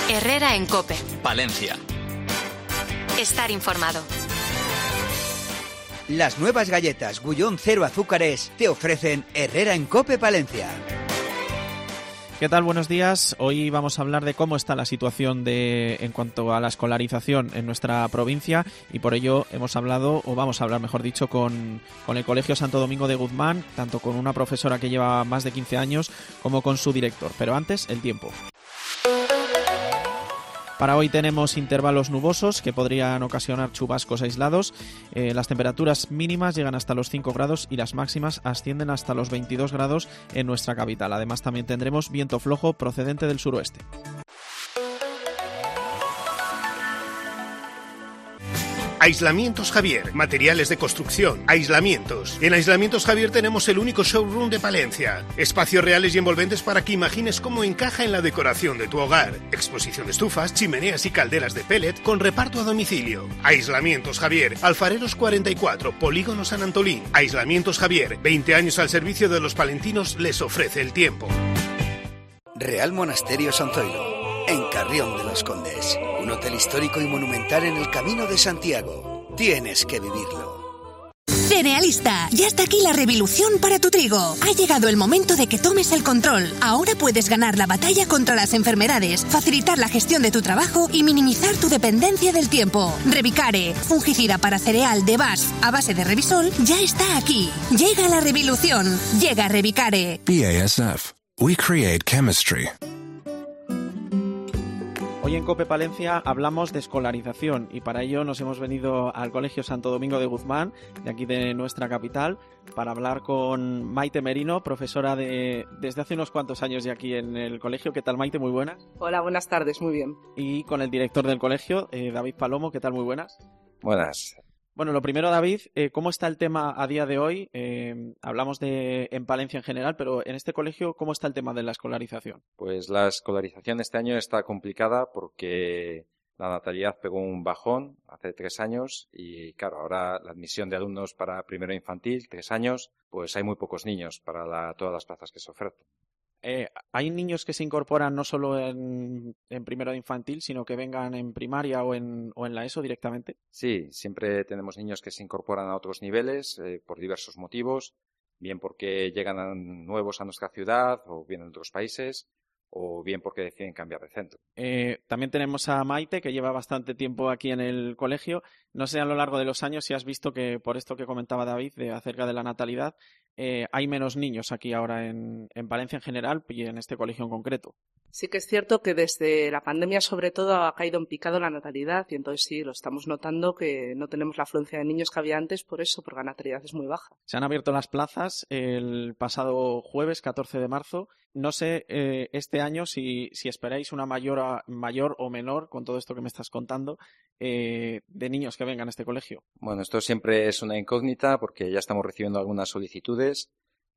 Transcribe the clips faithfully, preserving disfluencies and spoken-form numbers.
Herrera en COPE. Palencia. Estar informado. Las nuevas galletas Gullón cero azúcares te ofrecen Herrera en COPE Palencia. ¿Qué tal? Buenos días. Hoy vamos a hablar de cómo está la situación de en cuanto a la escolarización en nuestra provincia y por ello hemos hablado, o vamos a hablar mejor dicho, con, con el Colegio Santo Domingo de Guzmán, tanto con una profesora que lleva más de quince años como con su director. Pero antes, el tiempo. Para hoy tenemos intervalos nubosos que podrían ocasionar chubascos aislados. Eh, las temperaturas mínimas llegan hasta los cinco grados y las máximas ascienden hasta los veintidós grados en nuestra capital. Además también tendremos viento flojo procedente del suroeste. Aislamientos Javier, materiales de construcción, aislamientos. En Aislamientos Javier tenemos el único showroom de Palencia. Espacios reales y envolventes para que imagines cómo encaja en la decoración de tu hogar. Exposición de estufas, chimeneas y calderas de pellet con reparto a domicilio. Aislamientos Javier, Alfareros cuarenta y cuatro, Polígono San Antolín. Aislamientos Javier, veinte años al servicio de los palentinos, les ofrece el tiempo. Real Monasterio San Zoilo, en Carrión de los Condes. Un hotel histórico y monumental en el Camino de Santiago. Tienes que vivirlo. Cerealista, ya está aquí la revolución para tu trigo. Ha llegado el momento de que tomes el control. Ahora puedes ganar la batalla contra las enfermedades, facilitar la gestión de tu trabajo y minimizar tu dependencia del tiempo. Revicare, fungicida para cereal de B A S F a base de Revisol, ya está aquí. Llega la revolución. Llega Revicare. B A S F. We create chemistry. Hoy en COPE Palencia hablamos de escolarización y para ello nos hemos venido al Colegio Santo Domingo de Guzmán, de aquí de nuestra capital, para hablar con Maite Merino, profesora de desde hace unos cuantos años de aquí en el colegio. ¿Qué tal, Maite? Muy buenas. Hola, buenas tardes, muy bien. Y con el director del colegio, eh, David Palomo. ¿Qué tal? Muy buenas. Buenas. Bueno, lo primero, David, eh, ¿cómo está el tema a día de hoy? Eh, hablamos de en Palencia en general, pero en este colegio, ¿cómo está el tema de la escolarización? Pues la escolarización este año está complicada porque la natalidad pegó un bajón hace tres años y, claro, ahora la admisión de alumnos para primero infantil, tres años, pues hay muy pocos niños para la, todas las plazas que se ofertan. Eh, ¿Hay niños que se incorporan no solo en, en primero de infantil, sino que vengan en primaria o en, o en la ESO directamente? Sí, siempre tenemos niños que se incorporan a otros niveles eh, por diversos motivos, bien porque llegan a, nuevos a nuestra ciudad o vienen de otros países, o bien porque deciden cambiar de centro. Eh, también tenemos a Maite, que lleva bastante tiempo aquí en el colegio. No sé a lo largo de los años si has visto que, por esto que comentaba David de, acerca de la natalidad, eh, hay menos niños aquí ahora en, en Palencia en general y en este colegio en concreto. Sí que es cierto que desde la pandemia sobre todo ha caído en picado la natalidad y entonces sí, lo estamos notando que no tenemos la afluencia de niños que había antes por eso, porque la natalidad es muy baja. Se han abierto las plazas el pasado jueves catorce de marzo. No sé eh, este año si, si esperáis una mayor, mayor o menor, con todo esto que me estás contando, eh, de niños que vengan a este colegio. Bueno, esto siempre es una incógnita porque ya estamos recibiendo algunas solicitudes,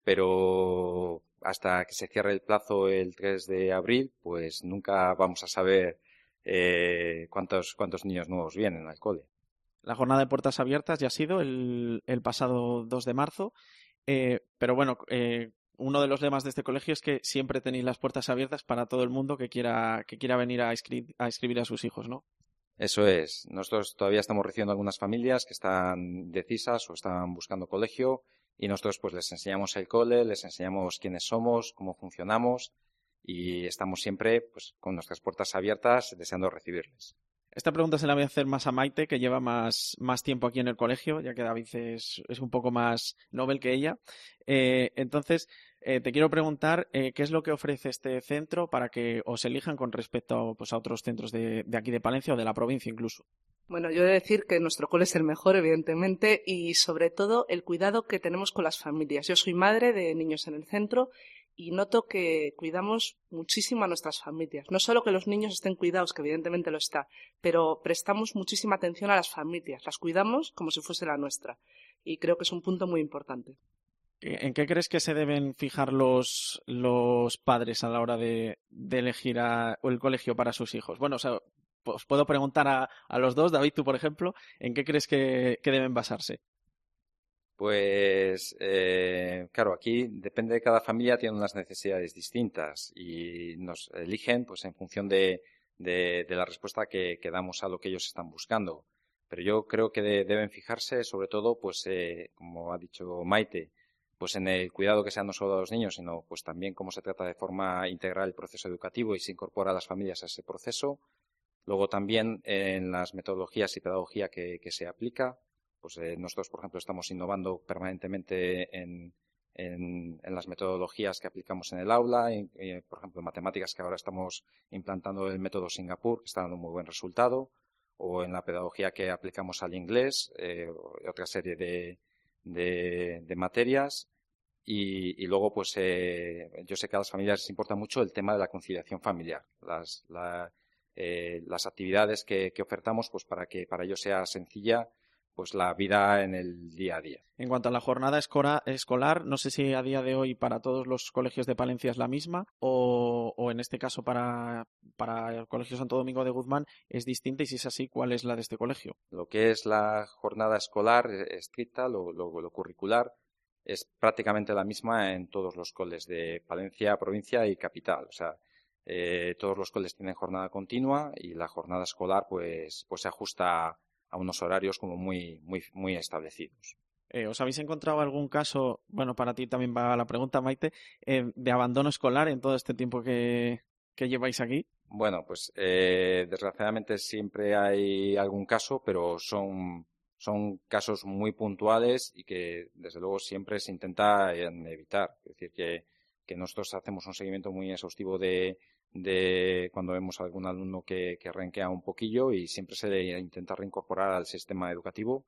pero hasta que se cierre el plazo el tres de abril, pues nunca vamos a saber eh, cuántos, cuántos niños nuevos vienen al cole. La jornada de puertas abiertas ya ha sido el, el pasado dos de marzo, eh, pero bueno, eh, uno de los lemas de este colegio es que siempre tenéis las puertas abiertas para todo el mundo que quiera, que quiera venir a, inscri- a inscribir a sus hijos, ¿no? Eso es. Nosotros todavía estamos recibiendo algunas familias que están decisas o están buscando colegio y nosotros pues les enseñamos el cole, les enseñamos quiénes somos, cómo funcionamos y estamos siempre pues con nuestras puertas abiertas deseando recibirles. Esta pregunta se la voy a hacer más a Maite, que lleva más, más tiempo aquí en el colegio, ya que David es, es un poco más novel que ella. Eh, entonces, eh, te quiero preguntar eh, qué es lo que ofrece este centro para que os elijan con respecto pues, a otros centros de, de aquí de Palencia o de la provincia incluso. Bueno, yo he de decir que nuestro cole es el mejor, evidentemente, y sobre todo el cuidado que tenemos con las familias. Yo soy madre de niños en el centro y noto que cuidamos muchísimo a nuestras familias. No solo que los niños estén cuidados, que evidentemente lo está, pero prestamos muchísima atención a las familias. Las cuidamos como si fuese la nuestra. Y creo que es un punto muy importante. ¿En qué crees que se deben fijar los, los padres a la hora de, de elegir a, el colegio para sus hijos? Bueno, o sea, os puedo preguntar a, a los dos, David, tú por ejemplo, ¿en qué crees que, que deben basarse? Pues, eh, claro, aquí depende de cada familia, tiene unas necesidades distintas y nos eligen pues en función de, de, de la respuesta que, que damos a lo que ellos están buscando. Pero yo creo que de, deben fijarse, sobre todo, pues eh, como ha dicho Maite, pues en el cuidado que sea no solo a los niños, sino pues también cómo se trata de forma integral el proceso educativo y se incorpora a las familias a ese proceso. Luego también en las metodologías y pedagogía que, que se aplica. Pues eh, nosotros, por ejemplo, estamos innovando permanentemente en, en, en las metodologías que aplicamos en el aula. En, eh, por ejemplo, en matemáticas, que ahora estamos implantando el método Singapur, que está dando un muy buen resultado. O en la pedagogía que aplicamos al inglés, eh, otra serie de, de, de materias. Y, y luego, pues, eh, yo sé que a las familias les importa mucho el tema de la conciliación familiar. Las, la, eh, las actividades que, que ofertamos, pues, para que para ellos sea sencilla, pues, la vida en el día a día. En cuanto a la jornada escolar, escolar, no sé si a día de hoy para todos los colegios de Palencia es la misma o, o en este caso para, para el Colegio Santo Domingo de Guzmán es distinta, y si es así, ¿cuál es la de este colegio? Lo que es la jornada escolar estricta, lo, lo, lo curricular, es prácticamente la misma en todos los coles de Palencia, provincia y capital. O sea, eh, todos los coles tienen jornada continua y la jornada escolar pues, pues se ajusta a unos horarios como muy, muy, muy establecidos. Eh, ¿Os habéis encontrado algún caso, bueno, para ti también va la pregunta, Maite, eh, de abandono escolar en todo este tiempo que, que lleváis aquí? Bueno, pues eh, desgraciadamente siempre hay algún caso, pero son, son casos muy puntuales y que desde luego siempre se intenta evitar. Es decir, que, que nosotros hacemos un seguimiento muy exhaustivo de, de cuando vemos a algún alumno que, que renquea un poquillo, y siempre se le intenta reincorporar al sistema educativo.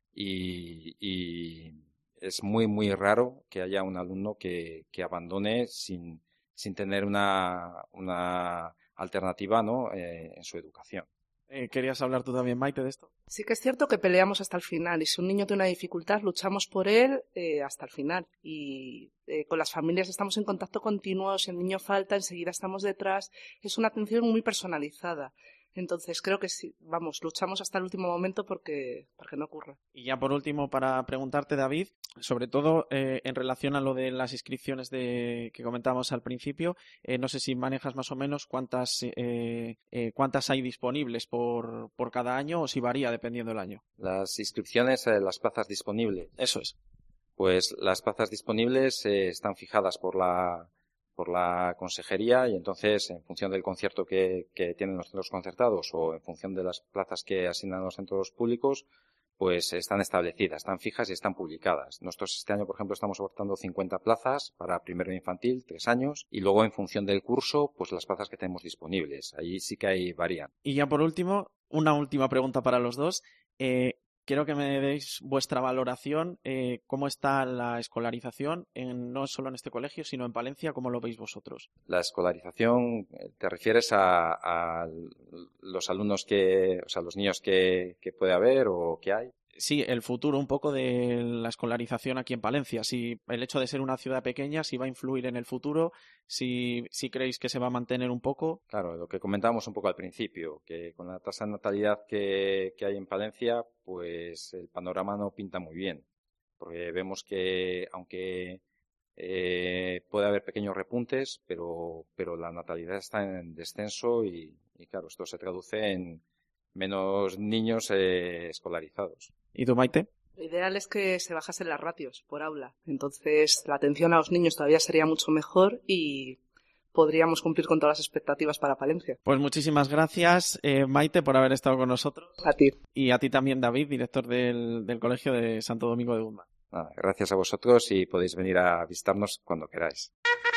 Y, y es muy, muy raro que haya un alumno que, que abandone sin, sin tener una, una alternativa, ¿no?, eh, en su educación. Eh, ¿Querías hablar tú también, Maite, de esto? Sí que es cierto que peleamos hasta el final, y si un niño tiene una dificultad, luchamos por él eh, hasta el final. Y eh, con las familias estamos en contacto continuo, si el niño falta, enseguida estamos detrás. Es una atención muy personalizada. Entonces creo que sí, vamos, luchamos hasta el último momento porque, porque no ocurra. Y ya por último, para preguntarte, David, sobre todo eh, en relación a lo de las inscripciones de, que comentábamos al principio, eh, no sé si manejas más o menos cuántas eh, eh, cuántas hay disponibles por, por cada año, o si varía dependiendo del año. Las inscripciones, eh, las plazas disponibles. Eso es. Pues las plazas disponibles eh, están fijadas por la por la consejería, y entonces en función del concierto que, que tienen los centros concertados o en función de las plazas que asignan los centros públicos, pues están establecidas, están fijas y están publicadas. Nosotros este año, por ejemplo, estamos ofertando cincuenta plazas para primero infantil, tres años, y luego en función del curso, pues las plazas que tenemos disponibles. Ahí sí que hay varían. Y ya por último, una última pregunta para los dos. Eh, Quiero que me deis vuestra valoración, eh, cómo está la escolarización, en, no solo en este colegio, sino en Palencia, ¿cómo lo veis vosotros? La escolarización, ¿te refieres a, a los alumnos que, o sea, los niños que, que puede haber o que hay? Sí, el futuro un poco de la escolarización aquí en Palencia. Si el hecho de ser una ciudad pequeña, si va a influir en el futuro, si, si creéis que se va a mantener un poco. Claro, lo que comentábamos un poco al principio, que con la tasa de natalidad que, que hay en Palencia, pues el panorama no pinta muy bien. Porque vemos que, aunque eh, puede haber pequeños repuntes, pero, pero la natalidad está en descenso y, y claro, esto se traduce en menos niños eh, escolarizados. ¿Y tú, Maite? Lo ideal es que se bajasen las ratios por aula. Entonces, la atención a los niños todavía sería mucho mejor y podríamos cumplir con todas las expectativas para Palencia. Pues muchísimas gracias, eh, Maite, por haber estado con nosotros. A ti. Y a ti también, David, director del, del Colegio de Santo Domingo de Guzmán. Nada, gracias a vosotros, y podéis venir a visitarnos cuando queráis.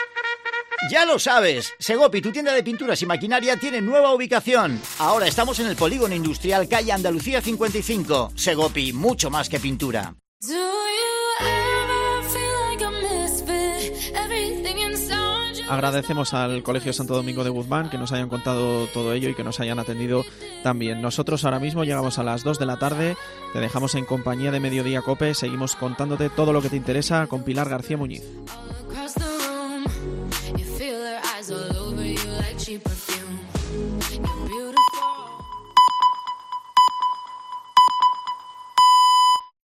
Ya lo sabes, Segopi, tu tienda de pinturas y maquinaria, tiene nueva ubicación. Ahora estamos en el Polígono Industrial, calle Andalucía cincuenta y cinco. Segopi, mucho más que pintura. Agradecemos al Colegio Santo Domingo de Guzmán que nos hayan contado todo ello y que nos hayan atendido también. Nosotros ahora mismo llegamos a las dos de la tarde, te dejamos en compañía de Mediodía Cope, seguimos contándote todo lo que te interesa con Pilar García Muñiz.